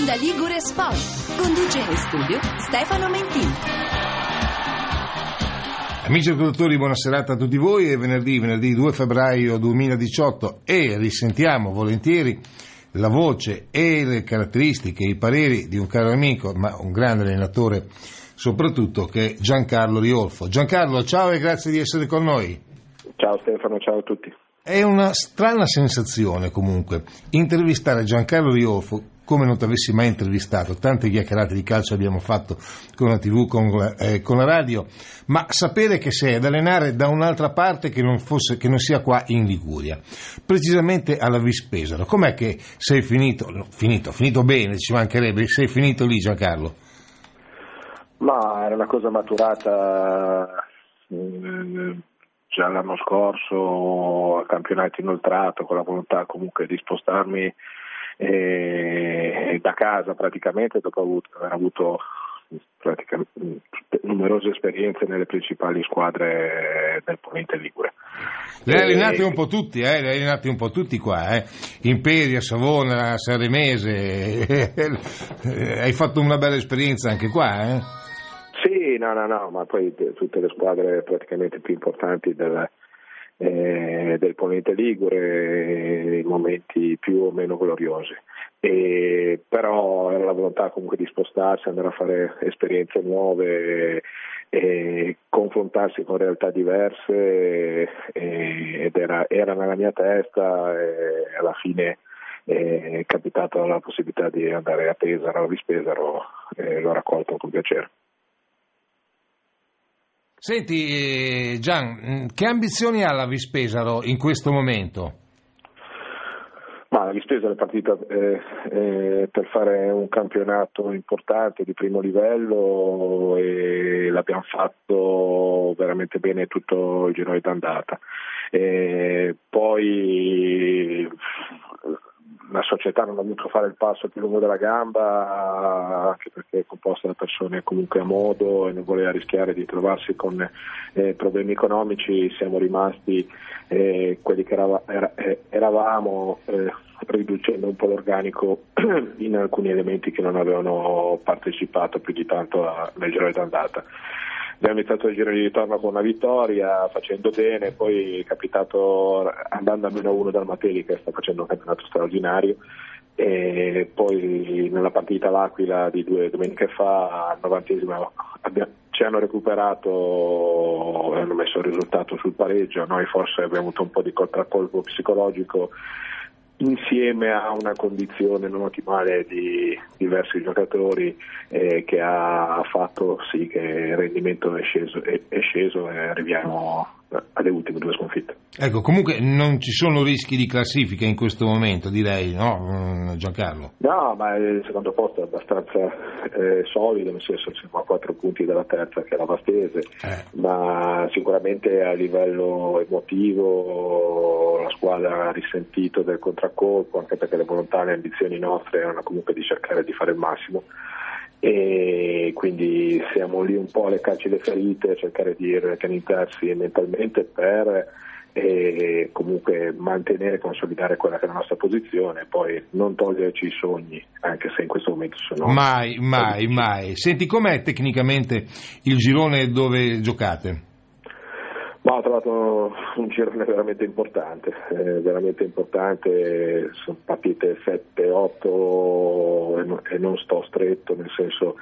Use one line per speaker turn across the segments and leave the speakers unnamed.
Onda Ligure Sport. Conduce in studio Stefano Mentini.
Amici ascoltatori, buona serata a tutti voi. È venerdì 2 febbraio 2018 e risentiamo volentieri la voce e le caratteristiche, i pareri di un caro amico, ma un grande allenatore soprattutto, che è Giancarlo Riolfo. Giancarlo, ciao e grazie di essere con noi.
Ciao Stefano, ciao a tutti.
È una strana sensazione comunque intervistare Giancarlo Riolfo come non ti avessi mai intervistato. Tante chiacchierate di calcio abbiamo fatto con la TV, con la radio, ma sapere che sei ad allenare da un'altra parte che non sia qua in Liguria, precisamente alla Vispesaro. Com'è che sei finito bene, ci mancherebbe, sei finito lì, Giancarlo?
Ma era una cosa maturata già l'anno scorso a campionato inoltrato, con la volontà comunque di spostarmi da casa praticamente, dopo aver avuto numerose esperienze nelle principali squadre del Ponente Ligure.
Le hai allenati un po' tutti, qua, Imperia, Savona, Sanremese, hai fatto una bella esperienza anche qua,
Sì, no, ma poi tutte le squadre praticamente più importanti del Ponente Ligure in momenti più o meno gloriosi, però era la volontà comunque di spostarsi, andare a fare esperienze nuove, confrontarsi con realtà diverse, ed era nella mia testa, e alla fine è capitata la possibilità di andare a Pesaro, a Vispesaro, e l'ho raccolto con piacere.
Senti Gian, che ambizioni ha la Vispesaro in questo momento?
Ma la Vispesaro è partita per fare un campionato importante di primo livello e l'abbiamo fatto veramente bene tutto il girone d'andata. Poi la società non ha voluto fare il passo più lungo della gamba, anche perché è composta da persone comunque a modo e non voleva rischiare di trovarsi con problemi economici. Siamo rimasti quelli che eravamo, riducendo un po' l'organico in alcuni elementi che non avevano partecipato più di tanto nel giro d'andata. Abbiamo iniziato il giro di ritorno con una vittoria, facendo bene, poi è capitato andando a -1 dal Mateli, che sta facendo un campionato straordinario, e poi nella partita all'Aquila di 2 domeniche fa, al 90esimo, ci hanno recuperato e hanno messo il risultato sul pareggio. Noi forse abbiamo avuto un po' di contraccolpo psicologico, insieme a una condizione non ottimale di diversi giocatori, che ha fatto sì che il rendimento è sceso e arriviamo alle ultime 2 sconfitte.
Ecco, comunque non ci sono rischi di classifica in questo momento, direi, no, Giancarlo?
No, ma il secondo posto è abbastanza solido, nel senso siamo a 4 punti dalla terza, che è la Vastese, ma sicuramente a livello emotivo la squadra ha risentito del contraccolpo, anche perché le volontà e le ambizioni nostre erano comunque di cercare di fare il massimo, e quindi siamo lì un po' a leccarci le ferite, a cercare di organizzarsi mentalmente per comunque mantenere e consolidare quella che è la nostra posizione, poi non toglierci i sogni, anche se in questo momento sono
mai. Senti, com'è tecnicamente il girone dove giocate?
Ma ho trovato un girone veramente importante, sono partite 7-8 e non sto stretto, nel senso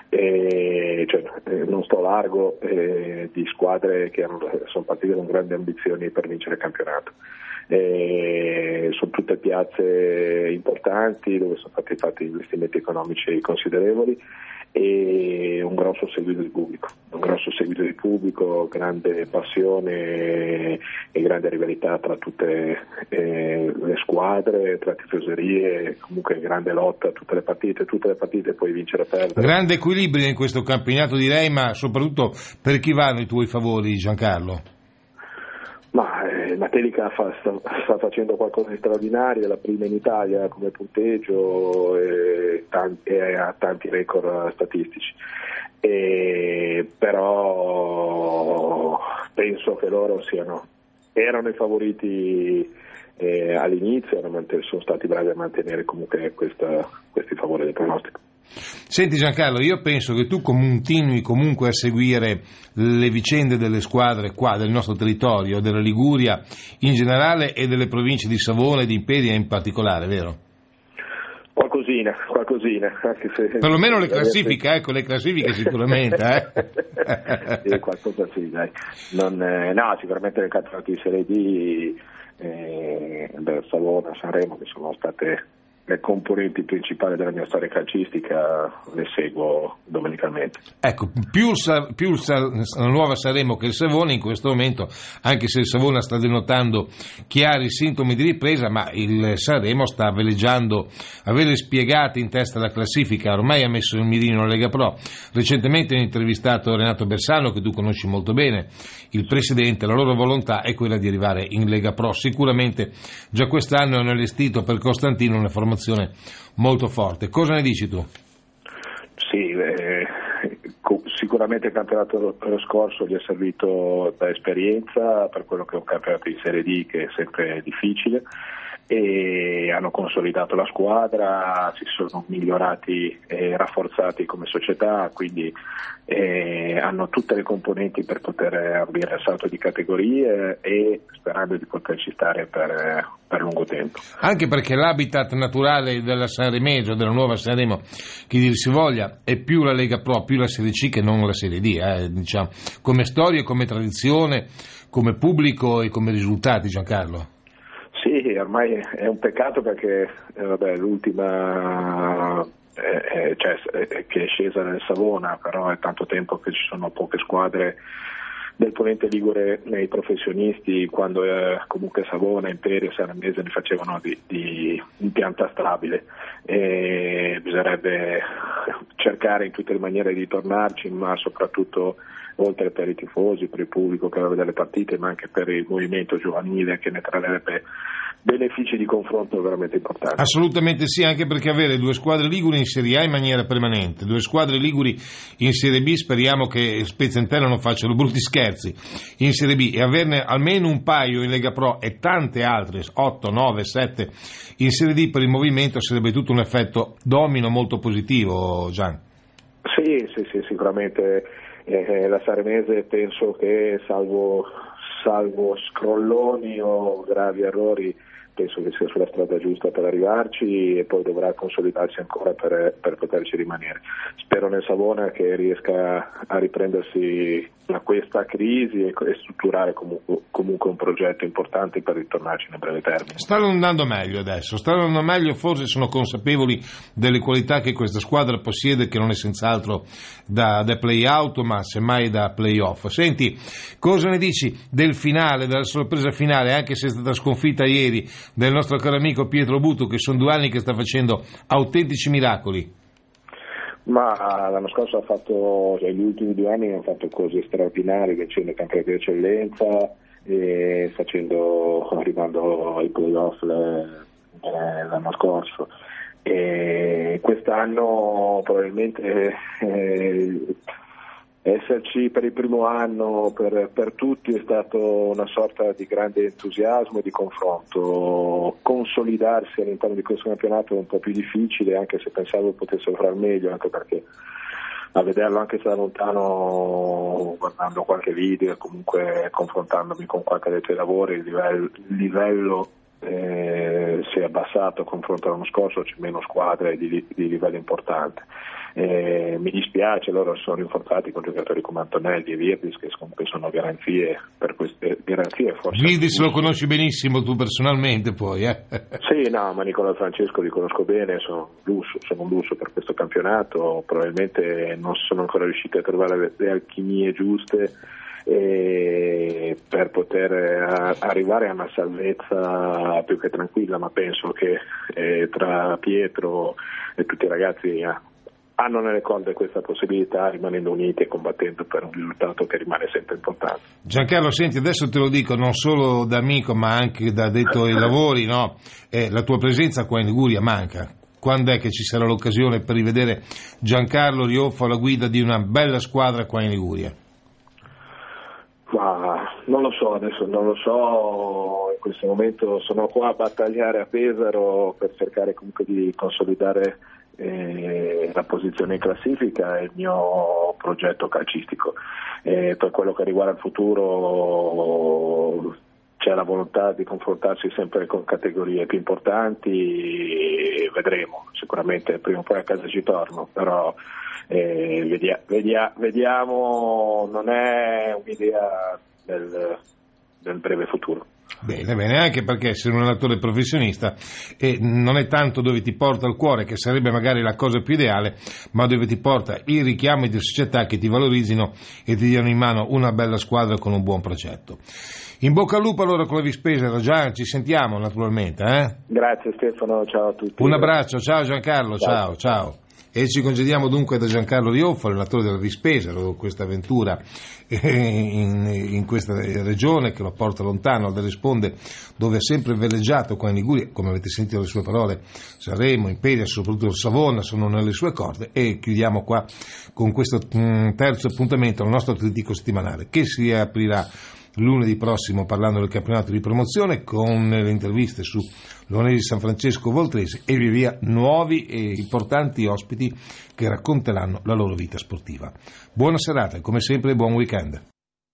non sto largo, di squadre che sono partite con grandi ambizioni per vincere il campionato. Sono tutte piazze importanti dove sono stati fatti investimenti economici considerevoli e un grosso seguito di pubblico, grande passione e grande rivalità tra tutte le squadre, tra tifoserie, comunque grande lotta, tutte le partite puoi vincere o perdere.
Grande equilibrio in questo campionato, direi, ma soprattutto per chi vanno i tuoi favori, Giancarlo?
Ma Matelica sta facendo qualcosa di straordinario, è la prima in Italia come punteggio e ha tanti record statistici, però penso che loro siano erano i favoriti all'inizio, sono stati bravi a mantenere comunque questi favori del pronostico.
Senti Giancarlo, io penso che tu continui comunque a seguire le vicende delle squadre qua del nostro territorio, della Liguria in generale e delle province di Savona e di Imperia in particolare, vero?
Qualcosina, anche se...
Perlomeno le classifiche sicuramente,
Sì, qualcosa sì, dai. No, sicuramente nel campionato di Serie D, Savona, Sanremo, che sono state le componenti principali della mia storia calcistica, le seguo domenicalmente.
Ecco, più la nuova Sanremo che il Savona in questo momento, anche se il Savona sta denotando chiari sintomi di ripresa, ma il Sanremo sta veleggiando, avere spiegati in testa la classifica, ormai ha messo il mirino alla Lega Pro. Recentemente ho intervistato Renato Bersano, che tu conosci molto bene, il presidente. La loro volontà è quella di arrivare in Lega Pro. Sicuramente già quest'anno hanno allestito per Costantino una formazione molto forte. Cosa ne dici tu?
Sì, sicuramente il campionato scorso gli è servito da esperienza per quello che è un campionato di Serie D, che è sempre difficile, e hanno consolidato la squadra, si sono migliorati e rafforzati come società, quindi hanno tutte le componenti per poter ambire al salto di categorie e sperando di poterci stare per lungo tempo.
Anche perché l'habitat naturale della Sanremo, della nuova Sanremo, che dir si voglia, è più la Lega Pro, più la Serie C che non la Serie D, diciamo, come storia, come tradizione, come pubblico e come risultati, Giancarlo.
Sì, ormai è un peccato perché l'ultima che è scesa nel Savona, però è tanto tempo che ci sono poche squadre del Ponente Ligure nei professionisti, quando comunque Savona, Imperia e Saranese ne facevano di pianta stabile, e bisognerebbe cercare in tutte le maniere di tornarci, ma soprattutto oltre per i tifosi, per il pubblico che va a vedere le partite, ma anche per il movimento giovanile, che ne trarrebbe benefici di confronto veramente importanti.
Assolutamente sì, anche perché avere due squadre liguri in Serie A in maniera permanente, due squadre liguri in Serie B, speriamo che Spezia Entella non facciano brutti scherzi in Serie B, e averne almeno un paio in Lega Pro e tante altre, 8, 9, 7 in Serie D, per il movimento sarebbe tutto un effetto domino molto positivo, Gian.
Sì, sicuramente la Saranese penso che salvo scrolloni o gravi errori, penso che sia sulla strada giusta per arrivarci, e poi dovrà consolidarsi ancora per poterci rimanere. Spero nel Savona che riesca a riprendersi da questa crisi e strutturare comunque un progetto importante per ritornarci nel breve termine.
Stanno andando meglio adesso, forse sono consapevoli delle qualità che questa squadra possiede, che non è senz'altro da play-out, ma semmai da play-off. Senti, cosa ne dici del finale, della sorpresa finale, anche se è stata sconfitta ieri, del nostro caro amico Pietro Buto, che sono 2 anni che sta facendo autentici miracoli?
Ma l'anno scorso gli ultimi 2 anni hanno fatto cose straordinarie, vincendo il campionato di eccellenza e arrivando ai playoff l'anno scorso. E quest'anno probabilmente esserci per il primo anno per tutti è stato una sorta di grande entusiasmo e di confronto. Consolidarsi all'interno di questo campionato è un po' più difficile, anche se pensavo potessero far meglio, anche perché a vederlo anche da lontano, guardando qualche video e comunque confrontandomi con qualche dei tuoi lavori, il livello si è abbassato a confronto all'anno scorso, c'è meno squadre di livello importante. Mi dispiace, loro sono rinforzati con giocatori come Antonelli e Virdis, che comunque sono garanzie per queste garanzie. Forse
Virdis lo conosci benissimo tu personalmente, poi
Sì, no, ma Nicola Francesco li conosco bene, sono un lusso per questo campionato, probabilmente non sono ancora riusciti a trovare le alchimie giuste per poter arrivare a una salvezza più che tranquilla, ma penso che tra Pietro e tutti i ragazzi hanno nelle corde questa possibilità, rimanendo uniti e combattendo per un risultato che rimane sempre importante.
Giancarlo, senti, adesso te lo dico non solo da amico ma anche da addetto ai lavori, no? La tua presenza qua in Liguria manca. Quando è che ci sarà l'occasione per rivedere Giancarlo Rioffo alla guida di una bella squadra qua in Liguria?
Ma Non lo so, adesso non lo so, in questo momento sono qua a battagliare a Pesaro per cercare comunque di consolidare la posizione in classifica e il mio progetto calcistico. Per quello che riguarda il futuro c'è la volontà di confrontarsi sempre con categorie più importanti, vedremo, sicuramente prima o poi a casa ci torno, però vediamo, non è un'idea del breve futuro.
Bene, anche perché essere un allenatore professionista non è tanto dove ti porta il cuore, che sarebbe magari la cosa più ideale, ma dove ti porta i richiami di società che ti valorizzino e ti diano in mano una bella squadra con un buon progetto. In bocca al lupo allora con la Vispesaro, già ci sentiamo naturalmente.
Grazie Stefano, ciao a tutti.
Un abbraccio, ciao Giancarlo, ciao. E ci congediamo dunque da Giancarlo Rioffo, allenatore della Vispesaro, questa avventura in questa regione che lo porta lontano dalle sponde dove ha sempre veleggiato qua in Liguria, come avete sentito dalle sue parole. Sanremo, Imperia, soprattutto il Savona sono nelle sue corde, e chiudiamo qua con questo terzo appuntamento al nostro Trittico settimanale che si aprirà lunedì prossimo parlando del campionato di promozione con le interviste su Lonesi San Francesco Voltrese e via nuovi e importanti ospiti che racconteranno la loro vita sportiva. Buona serata e come sempre buon weekend.